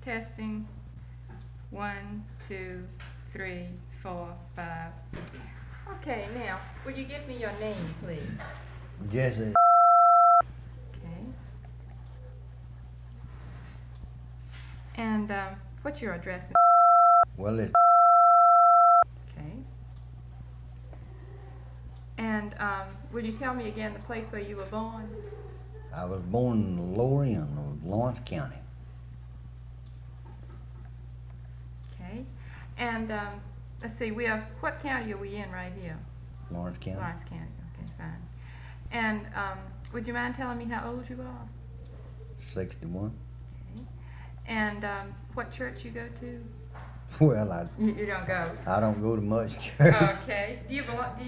Testing. 1, 2, 3, 4, 5. Okay, now, would you give me your name, please? Jesse. Okay. And what's your address? Well, it's Okay. And would you tell me again the place where you were born? I was born in the lower end of Lawrence County. Okay. And let's see, what county are we in right here? Lawrence County. Lawrence County. Okay, fine. And would you mind telling me how old you are? 61. Okay. And what church you go to? Well, You don't go. I don't go to much church. Okay. Do you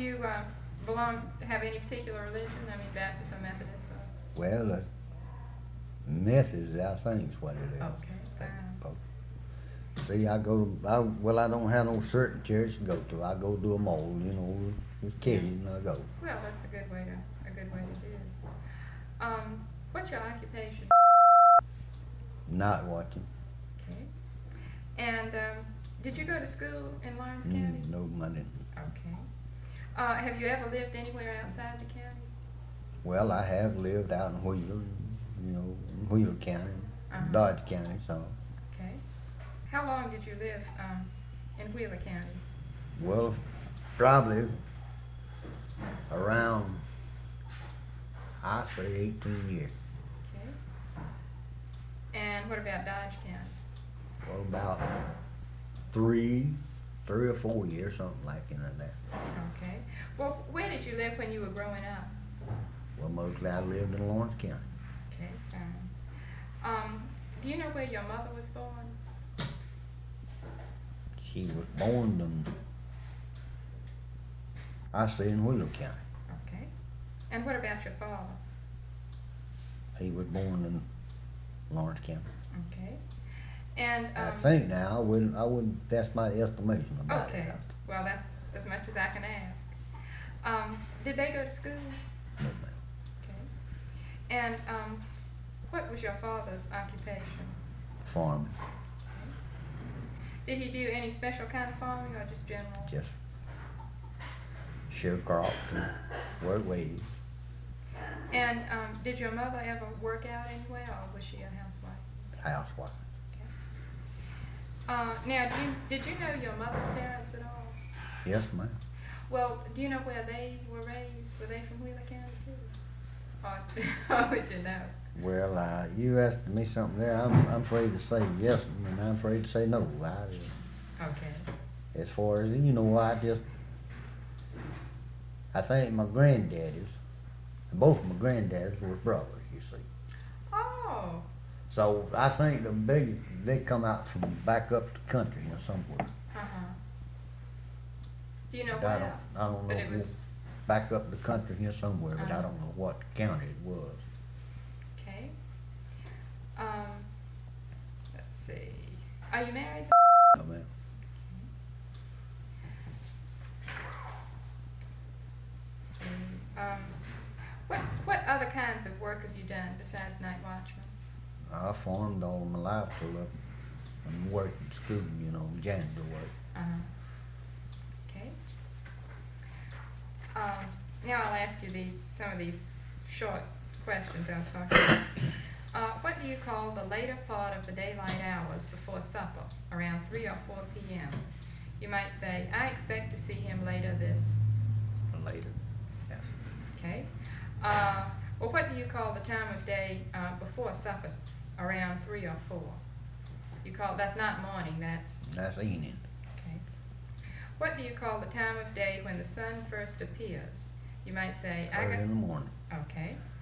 have any particular religion? I mean, Baptist or Methodist? Or? Well, Methodist, I think is what it is. Okay. See, I don't have no certain church to go to. I go to them all, with kids, and I go. Well, that's a good way to do it. What's your occupation? Not watching. Okay. And did you go to school in Lawrence County? No, I didn't. Okay. Have you ever lived anywhere outside the county? Well, I have lived out in Wheeler, in Wheeler County, Dodge County, so. Okay. How long did you live in Wheeler County? Well, probably around, I'd say 18 years. Okay. And what about Dodge County? Well, about three or 4 years, something like that. Okay. Well, where did you live when you were growing up? Well, mostly I lived in Lawrence County. Okay, fine. Do you know where your mother was born? She was born in Wheeler County. Okay. And what about your father? He was born in Lawrence County. Okay. And I think now, I wouldn't, that's my estimation about it. Okay. Well, that's as much as I can ask. Did they go to school? No, ma'am. Okay. And what was your father's occupation? Farming. Okay. Did he do any special kind of farming or just general? Just shear crops and work wages. And did your mother ever work out anywhere, or was she a housewife? Housewife. Now, did you know your mother's parents at all? Yes, ma'am. Well, do you know where they were raised? Were they from Wheeler County too? Or would you know? Well, you asked me something there. I'm afraid to say yes, and I'm afraid to say no. Okay. As far as, I think my granddaddies, both my granddaddies were brothers, you see. Oh. So I think they come out from back up the country somewhere. Do you know I where? don't know. But it was back up the country here somewhere, but I don't know what county it was. Okay. Let's see. Are you married? No, ma'am. What other kinds of work have you done besides night watchman? I farmed all my life till up and worked at school, janitor work. Okay. Now I'll ask you some of these short questions I was talking about. What do you call the later part of the daylight hours before supper, around 3 or 4 p.m.? You might say, I expect to see him later this. Later, yeah. Okay. Well, what do you call the time of day before supper, around 3 or 4? That's not morning, That's evening. Okay. What do you call the time of day when the sun first appears? You might say, Early in the morning. Okay.